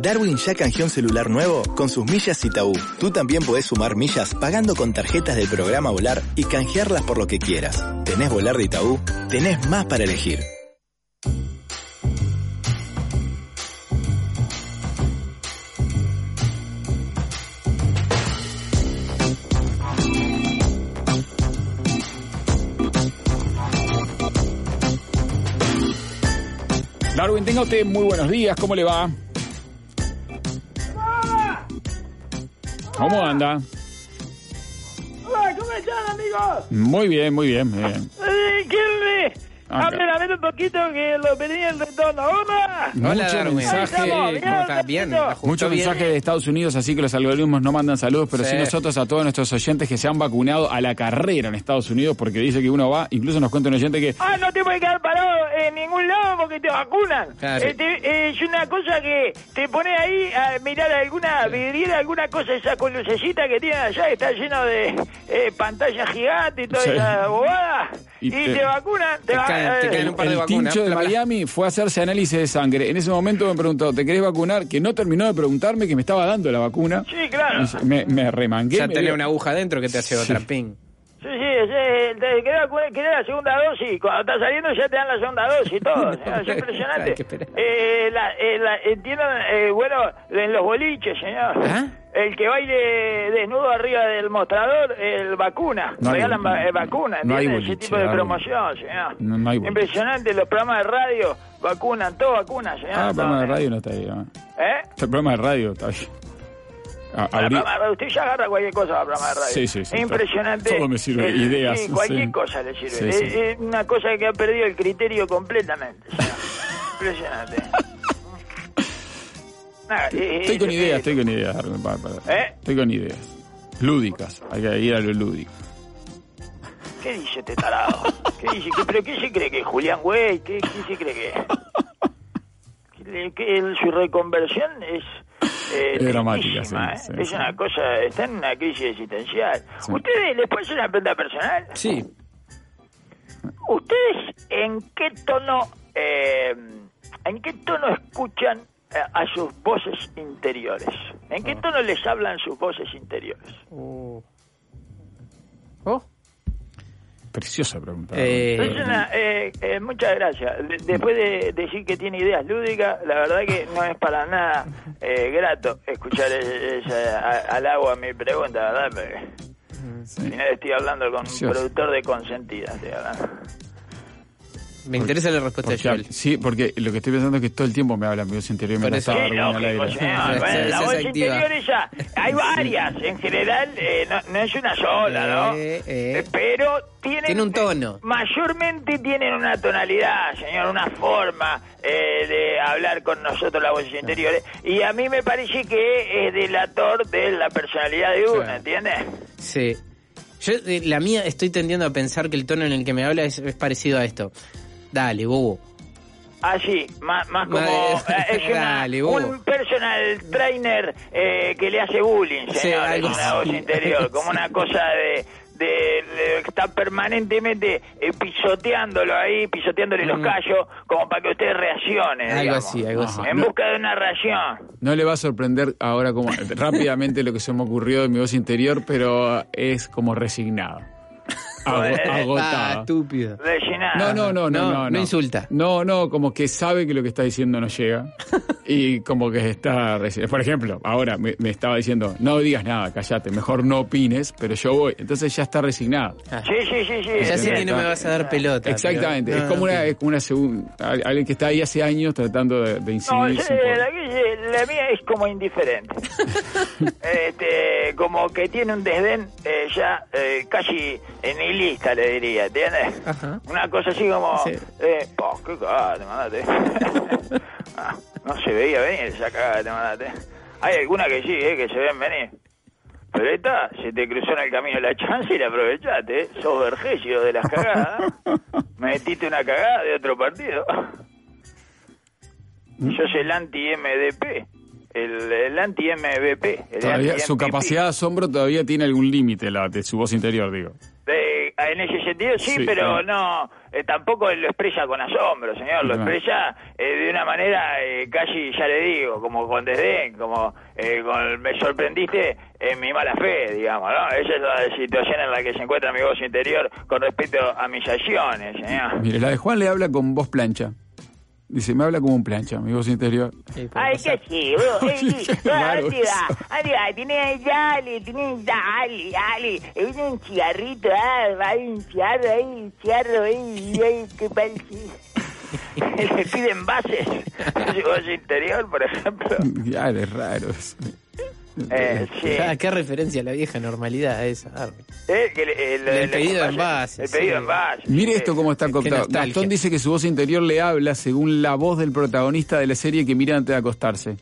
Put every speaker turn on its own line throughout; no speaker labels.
Darwin ya canjeó un celular nuevo con sus millas Itaú. Tú también podés sumar millas pagando con tarjetas del programa Volar y canjearlas por lo que quieras. ¿Tenés Volar de Itaú? Tenés más para elegir.
Darwin, tenga usted muy buenos días, ¿cómo le va? ¿Cómo anda?
Hola, ¿cómo están, amigos?
Muy bien, muy bien.
¿Quién Hablen a ver un poquito que lo pedí el retorno. ¡Hola!
Mucho
Darwin.
mensaje,
¿Cómo estás? Bien.
mucho mensaje de Estados Unidos, así que los algoritmos no mandan saludos, pero sí nosotros a todos nuestros oyentes que se han vacunado a la carrera en Estados Unidos, porque dice que uno va, incluso nos cuenta un oyente que...
No te puedes quedar parado en ningún lado porque te vacunan.
Claro.
Es una cosa que te pone ahí a mirar alguna vidriera, alguna cosa esa con lucecita que tienen allá, que está lleno de pantalla gigante y toda esa bobada. Y te vacunan. Te
caen un par de
el
vacunas.
tincho de Miami fue a hacerse análisis de sangre. En ese momento me preguntó, ¿te querés vacunar? Que no terminó de preguntarme que me estaba dando la vacuna.
Sí, claro.
Me remangué.
Ya tenés una aguja adentro que te hace otra ping.
Sí, te querés la segunda dosis. Cuando estás saliendo ya te dan la segunda dosis y todo. Señor, es impresionante.
Hay que esperar.
Entiendo, bueno, en los boliches, señor.
¿Ah?
El que baile desnudo arriba del mostrador, el vacuna.
No hay-
Regalan vacuna,
no hay
¿entiendes?
boliche,
Ese tipo de
Darwin.
promoción, señor.
No hay boliche.
Impresionante, los programas de radio vacunan, todo vacuna, señor.
el programa de radio no está ahí, ¿no?
¿Eh?
El programa de radio está bien.
El programa de radio, usted ya agarra cualquier cosa para el programa de radio.
Sí.
Es impresionante.
Todo me sirve, ideas.
Sí, cualquier
sí.
cosa le sirve.
Sí,
Es una cosa que ha perdido el criterio completamente. Señor. Impresionante. Nada,
Estoy con ideas, Darwin, para. Estoy con ideas. Lúdicas, hay que ir a lo lúdico.
¿Qué dice este tarado? ¿Pero qué se cree que es Julián Güey? ¿Qué se cree que es? Su reconversión es
dramática,
tristísima,
sí.
Es una cosa, está en una crisis existencial.
Sí.
¿Ustedes les puede hacer una pregunta personal?
Sí.
¿Ustedes en qué tono escuchan a sus voces interiores? ¿En qué tono les hablan sus voces interiores?
Preciosa pregunta.
Muchas gracias. Después de decir que tiene ideas lúdicas, la verdad que no es para nada grato escuchar halago a mi pregunta, ¿verdad? Porque si no estoy hablando con un productor de Consentida, estoy hablando.
Me interesa la respuesta de Joel.
Sí, porque lo que estoy pensando es que todo el tiempo me habla mi voz interior y me la
Por eso.
estaba
Sí,
Darwin al
lógico,
aire.
señor. Bueno, la voz interior esa, hay varias, en general, no es una sola, ¿no? Pero
tiene un tono.
Mayormente tienen una tonalidad, señor, una forma de hablar con nosotros las voces interiores. Y a mí me parece que es delator de la personalidad de uno, ¿entiendes?
Sí. Yo, la mía, estoy tendiendo a pensar que el tono en el que me habla es parecido a esto. Dale, bobo.
Así, más como es
Dale, bobo.
un personal trainer que le hace bullying, señor.
Sí, algo
es una voz
así.
interior, como una cosa de está permanentemente pisoteándole los callos como para que usted reaccione,
Algo
digamos.
así, algo así.
En busca de una reacción.
No le va a sorprender ahora como rápidamente lo que se me ocurrió de mi voz interior, pero es como resignado. Agotada.
Estúpido.
Resignado.
No insulta.
No, como que sabe que lo que está diciendo no llega y como que está... Por ejemplo, ahora me estaba diciendo, no digas nada, callate, mejor no opines, pero yo voy. Entonces ya está resignado.
Sí.
Ya sé que no me vas a dar pelota.
Exactamente,
pero-
es como una segunda... Alguien que está ahí hace años tratando de
No,
incidir.
la mía es como indiferente. Como que tiene un desdén ya casi nihilista, le diría, ¿entiendes?
Ajá.
Una cosa así como...
Sí.
qué cagada te mandaste. No se veía venir esa cagada te mandaste. Hay alguna que sí, que se ven venir. Pero esta, se te cruzó en el camino la chance y la aprovechaste, Sos Vergesio de las cagadas. Metiste una cagada de otro partido. Sos el anti-MDP. El anti-MVP.
Todavía, su capacidad de asombro todavía tiene algún límite, de su voz interior, digo.
En ese sentido sí,
Sí,
pero
claro.
tampoco lo expresa con asombro, señor, lo expresa de una manera casi, ya le digo, como con desdén, como me sorprendiste en mi mala fe, digamos, ¿no? Esa es la situación en la que se encuentra mi voz interior con respecto a mis acciones, señor.
Mire, la de Juan le habla con voz plancha. Dice, me habla como un plancha, mi voz interior.
Ay, qué chido.
Raro
¿Dónde va? Tenés, dale. Es un cigarrito, hay un cigarro ahí, qué parece.
Le piden bases a su voz interior, por ejemplo.
Ya, es raro eso.
Sí.
Qué referencia a la vieja normalidad esa.
El
pedido en base.
El pedido en base.
Mire esto cómo está contado. Gastón dice que su voz interior le habla según la voz del protagonista de la serie que mira antes de acostarse.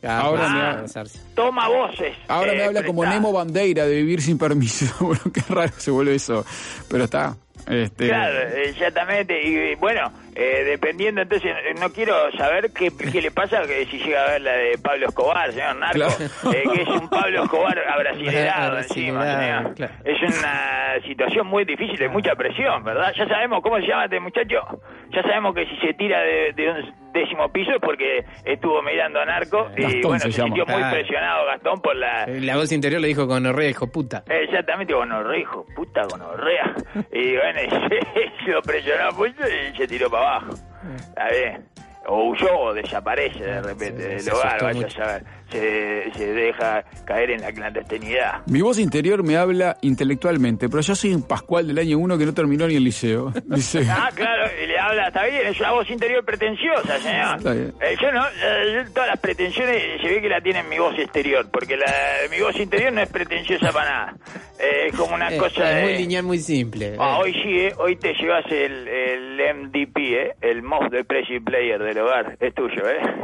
Toma voces.
Ahora me habla como Nemo Bandeira de Vivir sin Permiso. Bueno, qué raro se vuelve eso. Pero está.
Claro, exactamente. Y bueno, dependiendo, entonces, no quiero saber qué le pasa que si llega a ver la de Pablo Escobar, señor Narco, claro. Que es un Pablo Escobar abrasilerado encima, señor. Claro. Es una situación muy difícil, de mucha presión, ¿verdad? Ya sabemos cómo se llama este muchacho. Ya sabemos que si se tira de un 10º piso es porque estuvo mirando a Narco.
Gastón
y bueno, se
sintió
muy presionado Gastón por la...
La voz interior le dijo gonorrea, hijo puta.
Exactamente, gonorrea, hijo puta, gonorrea. Y bueno, se lo presionó mucho y se tiró para abajo. Está bien. O huyó o desaparece de repente del hogar, vaya a saber. Se deja caer en la clandestinidad.
Mi voz interior me habla intelectualmente, pero yo soy un Pascual del año 1 que no terminó ni el liceo. Dice.
Claro, y le habla, está bien, es una voz interior pretenciosa, señor.
Está bien.
Yo todas las pretensiones se ve que la tiene mi voz exterior, porque mi voz interior no es pretenciosa para nada. Es como una cosa
es muy lineal, muy simple.
Hoy sí, hoy te llevas el MDP, el Most Depressive Player del hogar, es tuyo,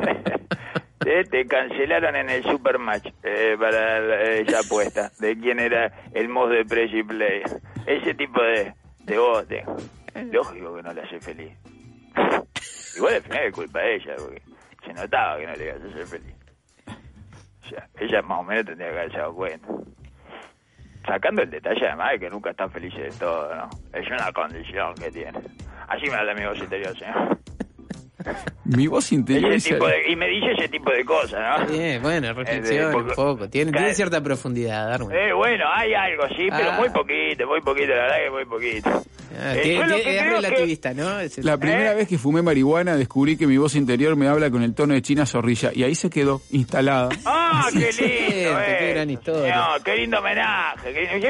te cancelaron en el Supermatch para esa apuesta de quién era el Most Depressive Player. Ese tipo de voz, lógico que no le hace feliz. Igual al final es culpa de ella, porque se notaba que no le iba a hacer feliz. O sea, ella más o menos tendría que haberse dado cuenta. Sacando el detalle además de que nunca están felices de todo, ¿no? Es una condición que tiene. Así me habla mi voz interior, señor.
Mi voz interior
y me dice ese tipo de cosas, ¿no?
Bien, bueno, reflexión un poco. Tiene cierta profundidad, Darwin.
Bueno, hay algo, sí, pero muy poquito, la verdad que muy poquito.
Es relativista, ¿no?
La primera vez que fumé marihuana descubrí que mi voz interior me habla con el tono de China Zorrilla y ahí se quedó instalada.
¡Ah, qué lindo!
Qué gran historia.
No, qué lindo homenaje.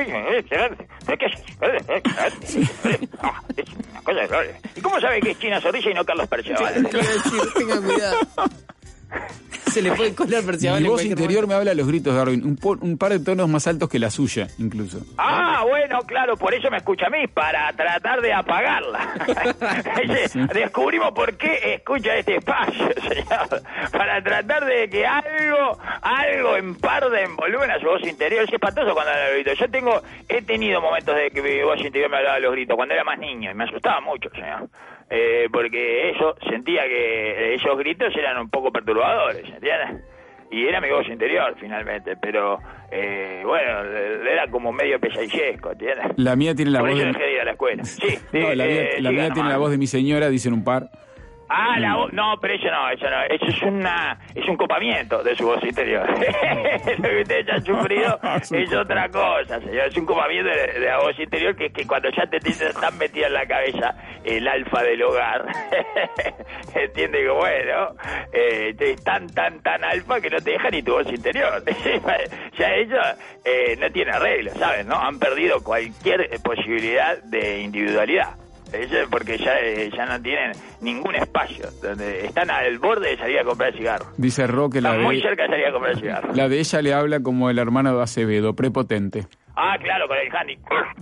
¿Y cómo sabe que es China Zorrilla y no Carlos Perciabal?
Tenga cuidado. Se le puede colar Perciabal.
Mi voz interior me habla a los gritos, Darwin. Un par de tonos más altos que la suya, incluso.
Bueno, claro, por eso me escucha a mí, para tratar de apagarla. Descubrimos por qué escucha este espacio, señor. Para tratar de que algo emparde en volumen a su voz interior. Es espantoso cuando habla a los gritos. He tenido momentos de que mi voz interior me hablaba a los gritos, cuando era más niño, y me asustaba mucho, señor. Porque sentía que esos gritos eran un poco perturbadores, ¿entiendes? Y era mi voz interior finalmente, pero bueno, era como medio pesadillesco, ¿entiendes?
La mía tiene la
Por
voz
eso dejé de ir a la escuela. Sí,
no, la mía tiene la voz de mi señora, dicen un par.
La voz, no, pero eso no, es un copamiento de su voz interior. Lo que ustedes han sufrido es otra cosa, señor, es un copamiento de la voz interior que cuando ya te están metida en la cabeza el alfa del hogar, entiende que bueno, es tan alfa que no te deja ni tu voz interior. Ya ellos no tienen arreglo, ¿saben? ¿No? Han perdido cualquier posibilidad de individualidad. Porque ya no tienen ningún espacio, donde están al borde de salir a comprar cigarros.
Dice Roque,
están muy cerca de salir a comprar cigarros.
La de ella le habla como el hermano de Acevedo, prepotente.
Claro, con el handy.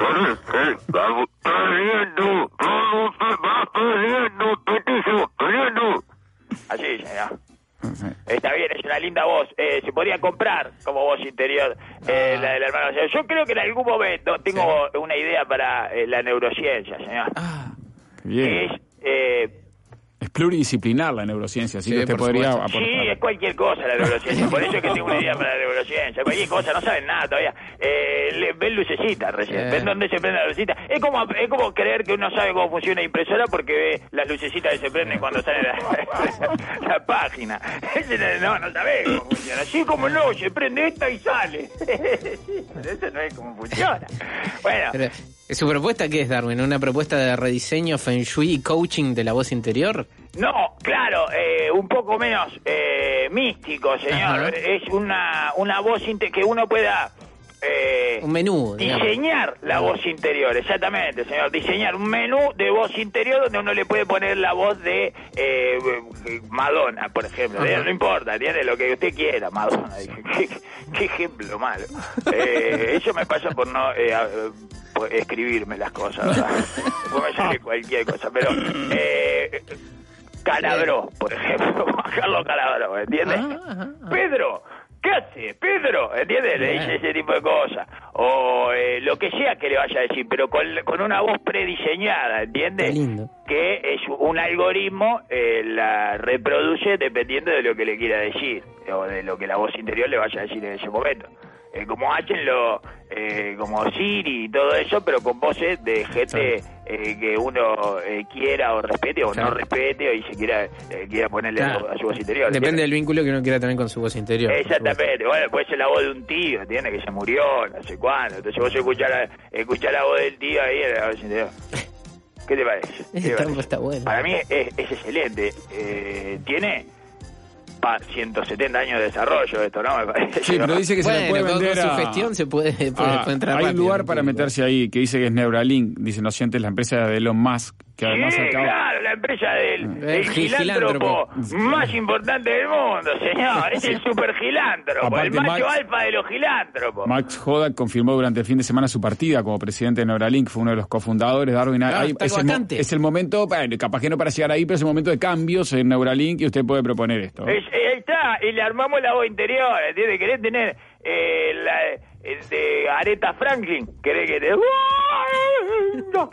Así, señor. Está bien, es una linda voz. Se podría comprar como voz interior la del hermano. Yo creo que en algún momento tengo una idea para la neurociencia, señor.
Bien. pluridisciplinar la neurociencia, así
Sí,
que usted
por
podría
supuesto.
aportar.
Sí, es cualquier cosa la neurociencia, por eso es que tengo una idea para la neurociencia, cualquier cosa, no saben nada todavía. Ven lucecitas recién, ven dónde se prende la lucecita. Es como creer que uno sabe cómo funciona la impresora porque ve las lucecitas que se prenden cuando sale la página. No sabés cómo funciona. Así como no, se prende esta y sale. Sí, pero eso no es como funciona. Bueno.
Pero, ¿su propuesta qué es, Darwin? ¿Una propuesta de rediseño, feng shui y coaching de la voz interior?
No, claro, un poco menos místico, señor.
Ajá.
Es una voz que uno pueda
Un menú, digamos.
diseñar la voz interior, exactamente, señor. Diseñar un menú de voz interior donde uno le puede poner la voz de Madonna, por ejemplo. No importa, tiene lo que usted quiera, Madonna. Qué ejemplo malo. Eso me pasa por no por escribirme las cosas, ¿verdad? Después me sale cualquier cosa, pero... Calabró, por ejemplo, Carlos Calabró, ¿entiendes? Pedro, ¿qué hace? Pedro, ¿entiendes? Le dice ese tipo de cosas. O lo que sea que le vaya a decir, pero con una voz prediseñada, ¿entiendes?
Qué lindo.
Que es un algoritmo, la reproduce dependiendo de lo que le quiera decir, o de lo que la voz interior le vaya a decir en ese momento. Como Hachenlo, como Siri y todo eso, pero con voces de gente que uno quiera o respete o no respete, o y se quiera ponerle a su voz interior.
Depende del vínculo que uno quiera tener con su voz interior.
Exactamente, bueno, puede ser la voz de un tío, ¿entiendes? Que se murió, no sé cuándo. Entonces vos escuchás la voz del tío ahí en la voz interior. ¿Qué te parece?
Está bueno.
Para mí es excelente. Tiene 170 años de desarrollo esto, ¿no? Me parece.
Sí, pero dice que se le puede vender
con
a...
su gestión se puede entrar
hay
rápido.
un lugar para meterse ahí que dice que es Neuralink, dicen los oyentes, la empresa de Elon Musk, que además acaba...
claro, la empresa del
Gilántropo.
filántropo más importante del mundo, señor. Es el supergilántropo,
Aparte,
el macho alfa de los gilántropos.
Max Hodak confirmó durante el fin de semana su partida como presidente de Neuralink, fue uno de los cofundadores. Darwin, es el momento, capaz que no para llegar ahí, pero es el momento de cambios en Neuralink y usted puede proponer esto.
Ahí está, y le armamos la voz interior, ¿entiendes? ¿Querés tener de Aretha Franklin? ¿Querés que te... No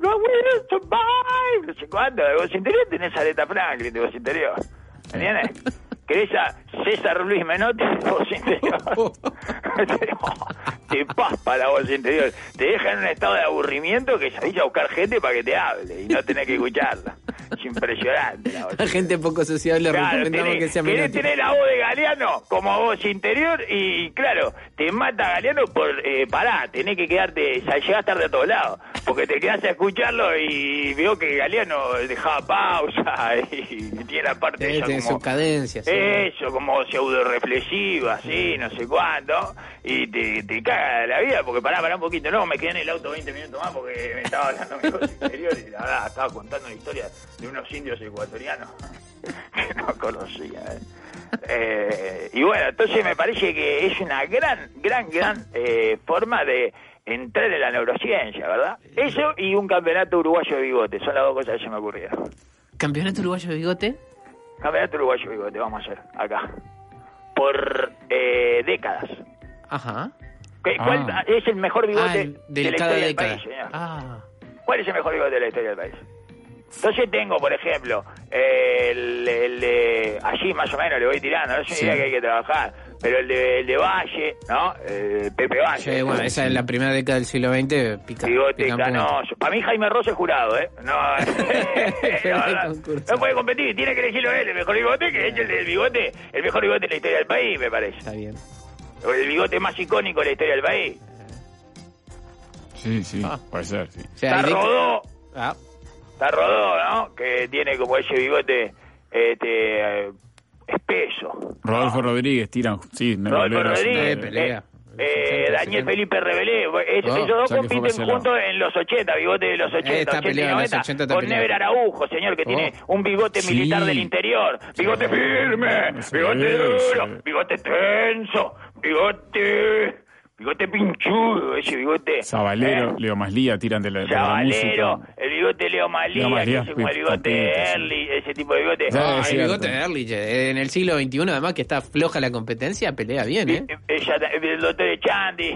sé cuánto, de voz interior tenés a Aretha Franklin de voz interior, ¿entiendes? ¿Querés a César Luis Menotti de voz interior? Te paspa la voz interior, te deja en un estado de aburrimiento que salís a buscar gente para que te hable y no tenés que escucharla. Es impresionante la voz.
La gente poco sociable,
Claro,
recomendamos que sea
querés
Menotti.
tener la voz de Galeano como voz interior y claro, te mata Galeano por tenés que quedarte, llegás tarde a todos lados, porque te quedás a escucharlo y veo que Galeano dejaba pausa y tiene la parte de ella
Tiene
como
sus cadencias.
eso, como pseudo reflexiva, así, no sé cuánto, y te caga la vida, porque pará un poquito, no, me quedé en el auto 20 minutos más porque me estaba hablando mi voz interior y la verdad estaba contando una historia de unos indios ecuatorianos que no conocía. Y bueno, entonces me parece que es una gran forma de entrar en la neurociencia, ¿verdad? Eso y un campeonato uruguayo de bigote, son las dos cosas que se me ocurrieron.
¿Campeonato uruguayo de bigote?
Campeonato uruguayo de bigote, vamos a hacer acá. Por décadas.
Ajá.
¿Cuál es el mejor bigote de la
cada
historia del
década.
país, señor? ¿Cuál es el mejor bigote de la historia del país? Entonces tengo, por ejemplo, el de allí más o menos le voy tirando, no es una idea que hay que trabajar, pero el de Valle, ¿no? Pepe Valle.
Sí, bueno, esa es la primera década del siglo XX, pica.
Bigote
pica
canoso. Para mí Jaime Ross es jurado, ¿eh? No puede competir, tiene que elegirlo él, el mejor bigote, que es el del bigote, el mejor bigote de la historia del país, me parece.
Está bien.
O el bigote más icónico de la historia del país.
Sí, puede ser, sí.
O sea,
Está Rodó.
Ah,
Está Rodó, ¿no? Que tiene como ese bigote espeso.
Rodolfo Rodríguez, tiran, sí.
Rodolfo Rodríguez.
pelea.
Daniel Felipe Rebelé. Esos dos
ya que fue
compiten
Barcelona.
juntos en los 80, bigote de los 80,
Está
80 y
peleado en los
90,
80, está
con
peleado.
Never Araujo, señor, que tiene un bigote
Sí.
militar del interior. Bigote firme,
Sí,
bigote duro,
sí.
bigote tenso, bigote Bigote pinchudo, ese bigote.
Zabalero, Leo Maslía, tiran de la
Zabalero,
música.
el bigote Leo Maslía, que es como el bigote de Early, ese tipo de bigote.
El bigote de Early, en el siglo XXI, además que está floja la competencia, pelea bien, ¿eh?
El doctor Echandi,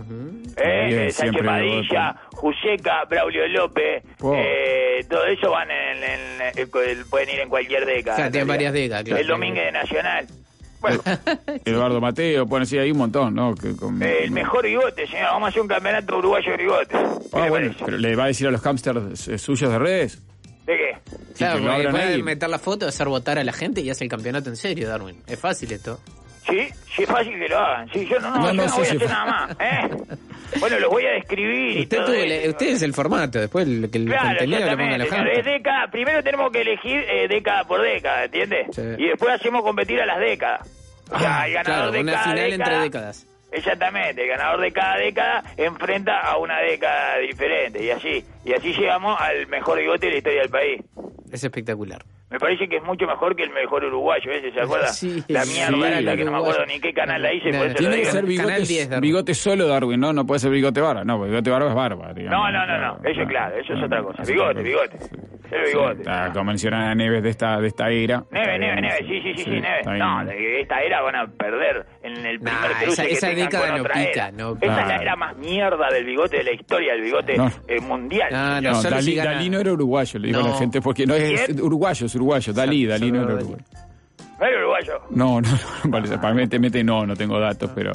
Sánchez Padilla, Juseca, Braulio López, todo eso van pueden ir en cualquier década.
O sea, tienen varias décadas, claro.
El Domínguez de Nacional. Bueno,
Eduardo Mateo, bueno, sí, hay un montón, ¿no?
El mejor bigote, señor. Vamos a hacer un campeonato uruguayo de bigote.
Bueno, pero ¿le va a decir a los hamsters suyos de redes?
¿De qué?
Claro, porque puede meter la foto, hacer votar a la gente y hace el campeonato en serio, Darwin. Es fácil esto.
Sí, es fácil que lo hagan. Sí, yo no voy a hacer nada más. Bueno, los voy a describir.
Usted es el formato, después que el contenido lo ponga los hamsters.
Primero tenemos que elegir década por década, ¿entiendes? Sí. Y después hacemos competir a las décadas. O sea, el ganador de
una
cada
final
década,
entre décadas.
Exactamente, el ganador de cada década enfrenta a una década diferente. Y así llegamos al mejor bigote de la historia del país.
Es espectacular.
Me parece que es mucho mejor que el mejor uruguayo ese, ¿se acuerda? Sí, la mierda esa que no me acuerdo ni qué canal la hice.
Tiene que ser bigote solo, Darwin, ¿no? No puede ser bigote barba. No, porque bigote barba es barba, digamos.
No. Eso es claro, eso es otra cosa. Bigote. El bigote.
Como mencionan a Neves de esta era.
Neves, sí, Neves. No, de esta era van a perder en el primer cruce
esa
que tengan
década
con otra era. Esa es la era más mierda del bigote de la historia, el bigote mundial.
No, Dalí no era uruguayo, le digo a la gente, porque no es uruguayo, Dalí no era uruguayo.
¿No era uruguayo?
No, aparentemente no tengo datos, pero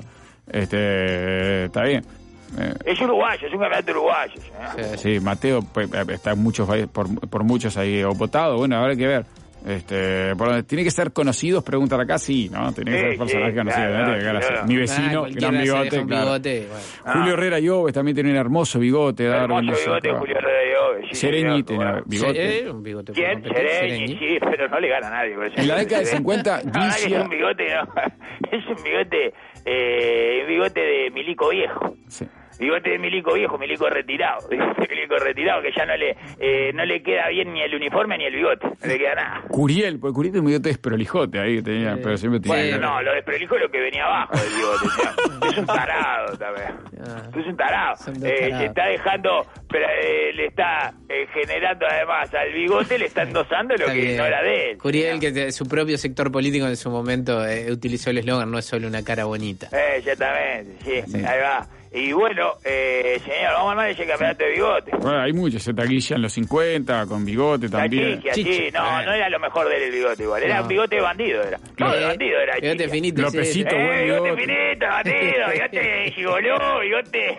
está bien.
Es uruguayo, es un campeonato uruguayo.
Sí, Mateo está por muchos ahí votado, bueno, habrá que ver. ¿Tiene que ser conocidos? Preguntan acá, sí, ¿no? Tiene que ser personajes conocidos. Mi vecino, gran bigote. Julio Herrera Lloves también tiene un hermoso bigote.
Hermoso bigote, Julio Herrera Lloves.
Sereñi tiene bigote.
Un bigote.
¿Quién? Sereñi, sí, pero no le gana a nadie.
En la década de 50,
Guilla... Es un bigote, es un bigote de Milico Viejo. Sí. Bigote de Milico Viejo, Milico retirado, que ya no le queda bien ni el uniforme ni el bigote, no le queda nada.
Curiel, porque Curiel tiene un bigote desprolijote ahí que tenía, pero siempre tenía.
Bueno, lo desprolijo es lo que venía abajo del bigote, es un tarado también. Es un tarado. Se está dejando, pero le está generando además al bigote, le está endosando lo que no era de él.
Curiel, que su propio sector político en su momento utilizó el eslogan, no es solo una cara bonita.
Exactamente, sí, ahí va. Y bueno, señor, vamos a armar ese campeonato de bigote.
Bueno, hay muchos, se taquilla en los 50, con bigote también.
Sí, no era lo mejor del bigote igual, era un bigote de bandido, era. No, de bandido era.
Bigote finito,
Lopecito, buen
bigote. Finito, bandido, bigote gigoló, bigote...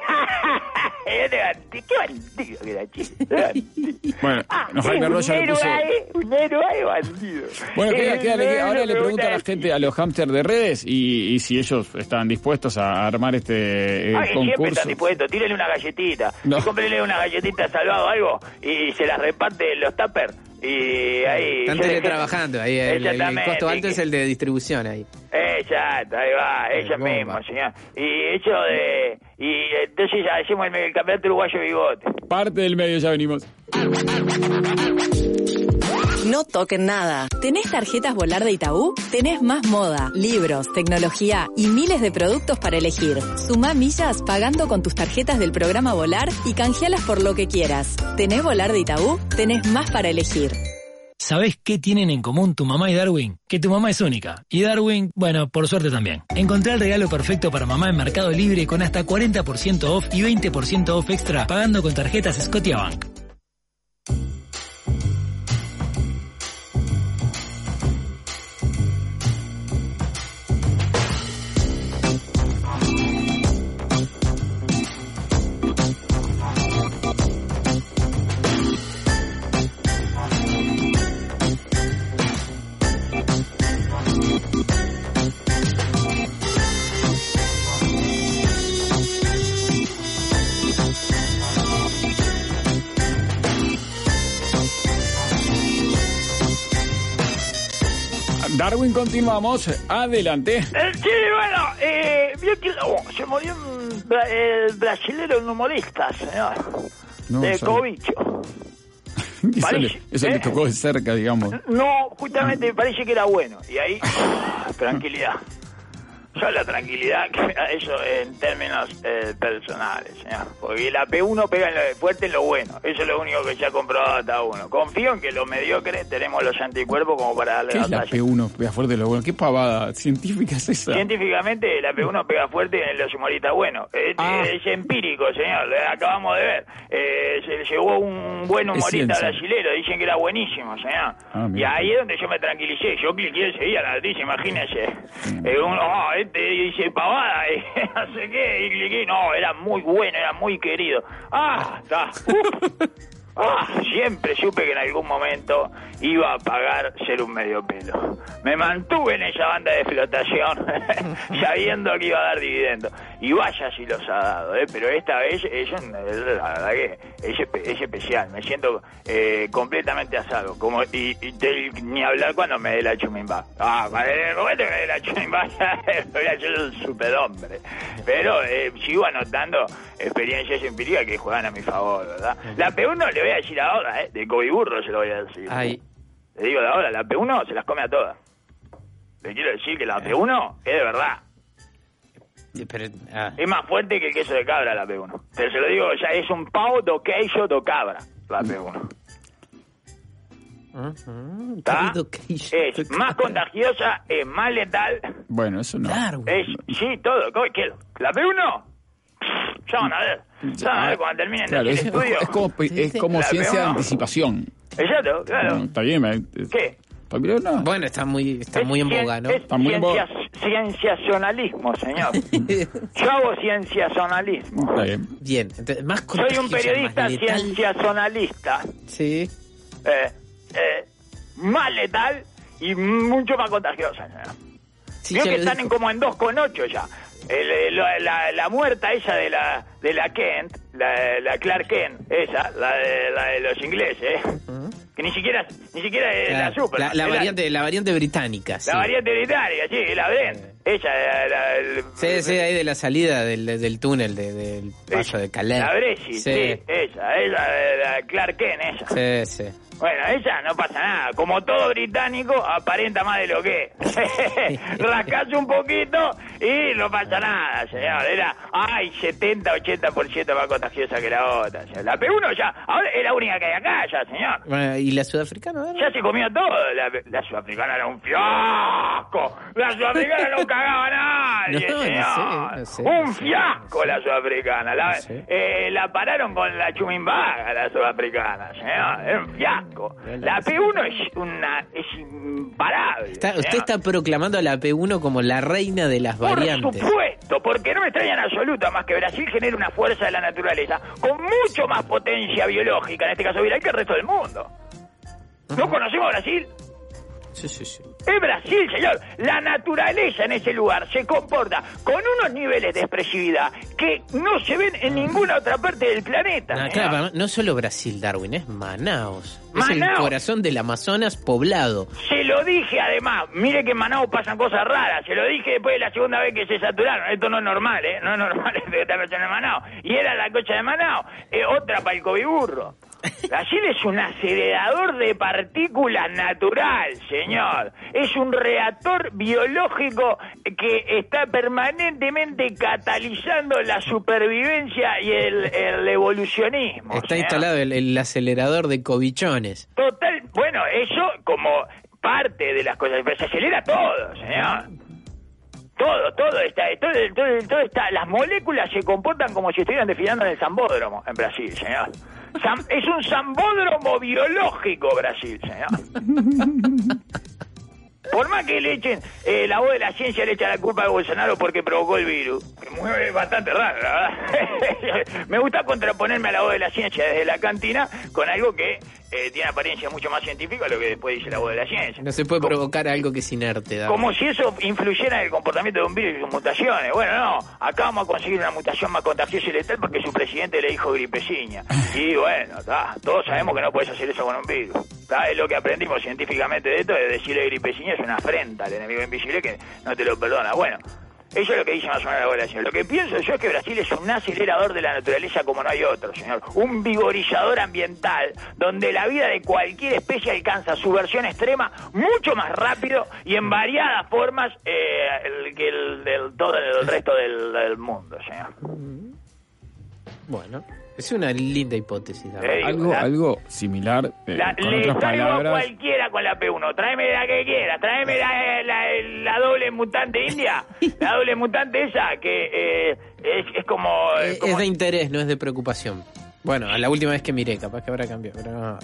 ¿Qué bandido que era, chico?
Bueno, Jaime Roya le puso...
Un héroe bandido.
Bueno, ahora le pregunto a la gente, a los hamsters de redes, y si ellos están dispuestos a armar este concurso.
Siempre están dispuestos, tírenle una galletita, cómprenle una galletita Salvado o algo, y se las reparten los tuppers. Y ahí...
Están teletrabajando, ahí el costo alto es el de distribución ahí.
Exacto, ahí va, ella misma, señor. Y entonces ya hacemos el campeonato uruguayo de bigote.
Parte del medio, ya venimos.
No toquen nada. ¿Tenés tarjetas Volar de Itaú? Tenés más moda, libros, tecnología y miles de productos para elegir. Sumá millas pagando con tus tarjetas del programa Volar y canjealas por lo que quieras. ¿Tenés Volar de Itaú? Tenés más para elegir.
¿Sabés qué tienen en común tu mamá y Darwin? Que tu mamá es única. Y Darwin, bueno, por suerte también. Encontrá el regalo perfecto para mamá en Mercado Libre con hasta 40% off y 20% off extra pagando con tarjetas Scotiabank.
Darwin, continuamos. Adelante.
Sí, bueno, vio que se murió el brasilero en humorista, señor. De Covicho.
Eso le tocó de cerca, digamos.
No, justamente me parece que era bueno. Y ahí, tranquilidad. Yo la tranquilidad que me da eso en términos personales, señor. Porque la P1 pega fuerte en lo bueno. Eso es lo único que se ha comprobado hasta uno. Confío en que los mediocres tenemos los anticuerpos como para darle
¿Qué es la P1 pega fuerte en lo bueno? ¿Qué pavada científica es esa?
Científicamente la P1 pega fuerte en los humoristas buenos. Es empírico, señor. Acabamos de ver. Se llevó un buen humorista brasilero. Dicen que era buenísimo, señor. Y ahí es donde yo me tranquilicé. Yo cliqué enseguida la noticia, imagínese. Dice pavada, no sé qué, y cliqué, no, era muy bueno, era muy querido. Siempre supe que en algún momento iba a pagar ser un medio pelo. Me mantuve en esa banda de flotación sabiendo que iba a dar dividendo. Y vaya si los ha dado, pero esta vez la verdad que es especial. Me siento completamente a salvo. Ni hablar cuando me dé la chumimba. En el momento que me dé la chumimba voy a ser un superhombre. Pero sigo anotando experiencias empíricas que juegan a mi favor, ¿verdad? La P1 le voy a decir ahora, de Coviburro se lo voy a decir.
Ay.
Le digo de ahora, la P1 se las come a todas. Le quiero decir que la P1 es de verdad.
Pero,
es más fuerte que el queso de cabra la P1. Pero se lo digo, ya es un pau do queijo do cabra la P1. Es más contagiosa, es más letal.
Bueno, eso no.
Sí, todo. La P1, ya van a ver. Ya van a ver cuando terminen el estudio.
Es como ciencia de anticipación.
Exacto, claro.
Está bien.
¿Qué?
No.
Bueno, está muy en boga, ¿no?
Es cienciacionalismo, señor. Yo hago cienciacionalismo.
Está bien.
Bien, entonces, más
soy un periodista cienciacionalista.
Sí.
Más letal y mucho más contagiosa, señor.
Sí,
creo que están como en 2,8 ya. La muerta esa de la Kent, la Clark Kent, esa, la de los ingleses, que ni siquiera es la super.
La variante británica.
La variante británica, sí, la Brent. Ella,
sí, ahí de la salida del túnel del paso de Calais.
La Brexit, sí, esa, la Clark Kent, esa.
Sí.
Bueno, ella no pasa nada. Como todo británico, aparenta más de lo que es. Rascás un poquito y no pasa nada, señor. Era, 70-80% más contagiosa que la otra. Señor. La P1 ya, ahora es la única que hay acá ya, señor.
Bueno, ¿y la sudafricana?
Ya se comió todo. La sudafricana era un fiasco. La sudafricana no cagaba a nadie, señor.
No sé,
un fiasco la sudafricana. La pararon con la chumimbaga, la sudafricana, señor. Era un fiasco. La P1 es imparable.
Usted está proclamando a la P1 como la reina de las variantes.
Por supuesto, porque no me extraña en absoluto más que Brasil genera una fuerza de la naturaleza con mucho más potencia biológica, en este caso viral, que el resto del mundo. ¿No conocemos Brasil?
Sí.
Es Brasil, señor. La naturaleza en ese lugar se comporta con unos niveles de expresividad que no se ven en ninguna otra parte del planeta.
Claro, no solo Brasil, Darwin, es Manaus. Es el corazón del Amazonas poblado.
Se lo dije además, mire que en Manaus pasan cosas raras. Se lo dije después de la segunda vez que se saturaron. Esto no es normal, no es normal esta persona en Manaus. Y era la cocha de Manaus, otra para el Coviburro. Brasil es un acelerador de partículas natural, señor. Es un reactor biológico que está permanentemente catalizando la supervivencia y el evolucionismo.
Está
señor.
Instalado el acelerador de cobichones.
Total, bueno, eso como parte de las cosas. Pero se acelera todo, señor. Todo está. Las moléculas se comportan como si estuvieran desfilando en el Zambódromo en Brasil, señor. Es un zambódromo biológico Brasil, señor. Por más que le echen, la voz de la ciencia le echa la culpa a Bolsonaro porque provocó el virus. Que es bastante raro, la verdad. Me gusta contraponerme a la voz de la ciencia desde la cantina con algo que tiene apariencia mucho más científica a lo que después dice la voz de la ciencia.
No se puede provocar algo que es inerte, ¿verdad?
Como si eso influyera en el comportamiento de un virus y sus mutaciones. Bueno, no, acá vamos a conseguir una mutación más contagiosa y letal porque su presidente le dijo gripeciña. Y bueno, todos sabemos que no puedes hacer eso con un virus. Es lo que aprendimos científicamente de esto, es decirle gripeciña es una afrenta al enemigo invisible que no te lo perdona. Bueno, Eso es lo que dice más o menos la población. Lo que pienso yo es que Brasil es un acelerador de la naturaleza como no hay otro, señor. Un vigorizador ambiental donde la vida de cualquier especie alcanza su versión extrema mucho más rápido y en variadas formas que todo el resto del mundo, señor.
Bueno, es una linda hipótesis.
Algo similar, con
le
otras
traigo a
palabras.
cualquiera con la P1, tráeme la que quiera, tráeme la doble mutante india, la doble mutante esa que es como...
Es de interés, no es de preocupación. Bueno, a la última vez que miré, capaz que habrá cambiado, pero no.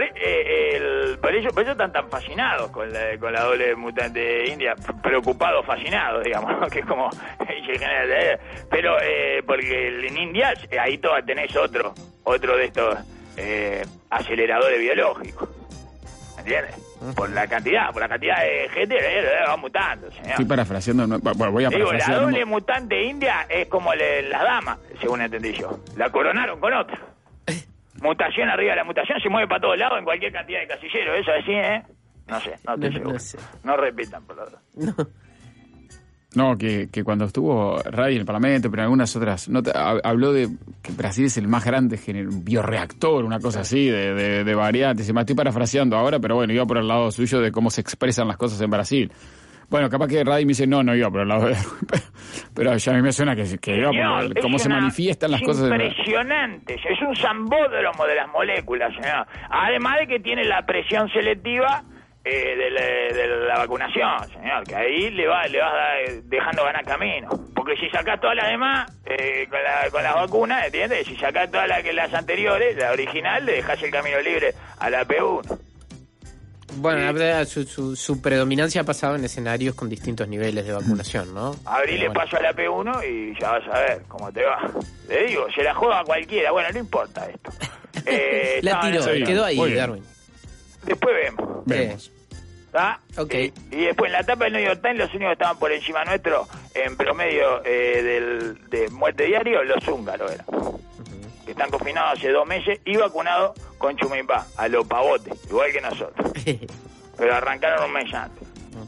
Por eso están tan fascinados con la doble mutante india, preocupados, fascinados, digamos, que es como pero porque en India ahí tenés otro de estos aceleradores biológicos, ¿entiendes? Por la cantidad de gente va mutando, señor.
Estoy parafraseando, voy a parafrasear.
La doble mutante india es como las damas, según entendí yo. La coronaron con otra. Mutación arriba de la mutación, se mueve para todos lados en cualquier cantidad de casilleros, eso así, No sé, no estoy seguro. No repitan, por lo tanto.
No, que cuando estuvo Ray en el Parlamento, pero en algunas otras notas, habló de que Brasil es el más grande bioreactor, una cosa así, de variantes. Me estoy parafraseando ahora, pero bueno, iba por el lado suyo de cómo se expresan las cosas en Brasil. Bueno, capaz que Ray me dice, no iba por el lado de... Pero ya a mí me suena que iba por cómo se manifiestan las cosas.
Impresionante, es un zambódromo de las moléculas, señor. Además de que tiene la presión selectiva de la vacunación, señor, que ahí le vas dejando ganar camino. Porque si sacás todas las demás, con las vacunas, ¿entiendes? Si sacás todas las anteriores, la original, le dejás el camino libre a la P1.
Bueno, la verdad, su predominancia ha pasado en escenarios con distintos niveles de vacunación, ¿no?
Abrile paso a la P1 y ya vas a ver cómo te va. Le digo, se la juega a cualquiera. Bueno, no importa esto.
La tiró, quedó ahí, Darwin.
Después vemos. ¿Está?
Okay.
Y después en la etapa del New York Times, los únicos que estaban por encima nuestro en promedio de muerte diario, los húngaros eran. Que están confinados hace 2 meses y vacunados con Chumipá, a los pavotes, igual que nosotros. Pero arrancaron un mes antes.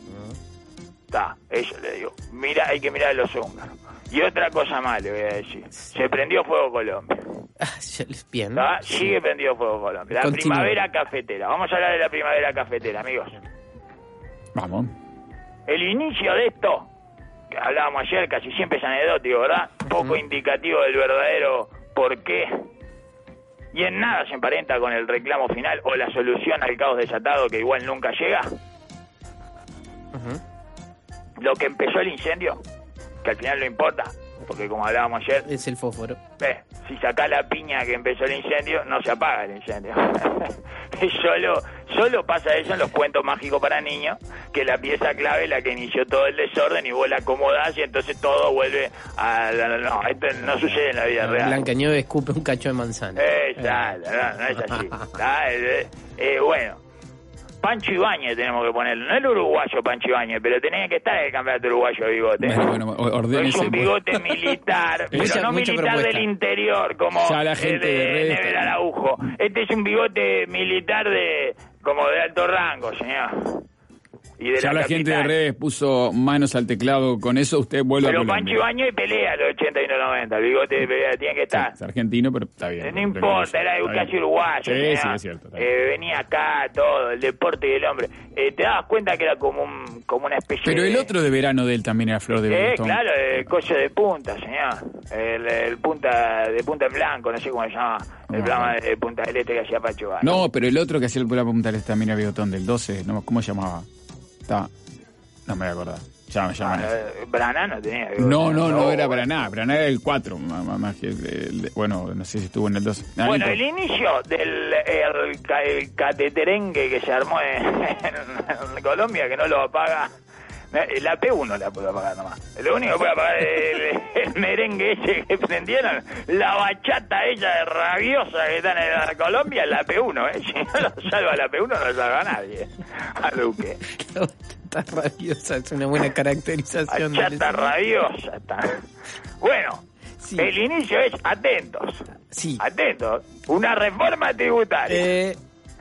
Está, eso le digo. Hay que mirar a los húngaros. Y otra cosa más le voy a decir. Se prendió fuego Colombia.
Bien.
¿Está? Sigue prendido fuego Colombia. La primavera cafetera. Vamos a hablar de la primavera cafetera, amigos.
Vamos.
El inicio de esto, que hablábamos ayer, casi siempre es anecdótico, ¿verdad? Poco indicativo del verdadero por qué. Y en nada se emparenta con el reclamo final o la solución al caos desatado que igual nunca llega. Lo que empezó el incendio, que al final no importa, porque como hablábamos ayer...
Es el fósforo.
Si sacás la piña que empezó el incendio, no se apaga el incendio. Solo pasa eso en los cuentos mágicos para niños, que la pieza clave es la que inició todo el desorden y vos la acomodás y entonces todo vuelve a... No, esto no sucede en la vida real.
Blancanieves escupe un cacho de manzana.
Exacto, no es así. Bueno, Pancho Ibáñez tenemos que ponerlo. No el uruguayo Pancho Ibáñez, pero tenía que estar en el campeonato uruguayo de bigote.
Bueno, ordénese.
Es un bigote militar, pero no militar propuesta del interior, como
la gente
de Nevel Araujo. Este es un bigote militar como de alto rango, señor. Y de
ya la gente de redes puso manos al teclado con eso, usted vuelve a Colombia.
Pero Pancho Ibáñez pelea los 80 y los 90, el bigote de pelea tiene que estar.
Es argentino, pero está bien.
No importa, era casi uruguayo.
Sí, es cierto.
Venía acá, todo, el deporte y el hombre. Te dabas cuenta que era como una especie
pero el otro de verano de él también era Flor de Botón.
Claro, el coche de punta, señor. El punta en blanco, no sé cómo se llama. El programa de Punta del Este que hacía Pancho Ibáñez.
No, pero el otro que hacía el programa Punta del Este también era Bigotón, del 12, ¿cómo se llamaba? No me voy a acordar. Ya me llaman eso.
Braná no tenía.
No era Braná. Braná era el 4. Más que bueno, no sé si estuvo en el 12.
Bueno, el inicio del el cateterengue que se armó en Colombia, que no lo apaga. La P1 la puedo apagar nomás. Lo único que puede apagar es el merengue ese que prendieron. La bachata ella rabiosa que está en Colombia, la P1, Si no lo salva la P1, no lo salva a nadie. A Duque.
La bachata rabiosa es una buena caracterización.
Bachata rabiosa está. Bueno, sí. El inicio es atentos.
Sí.
Atentos. Una reforma tributaria.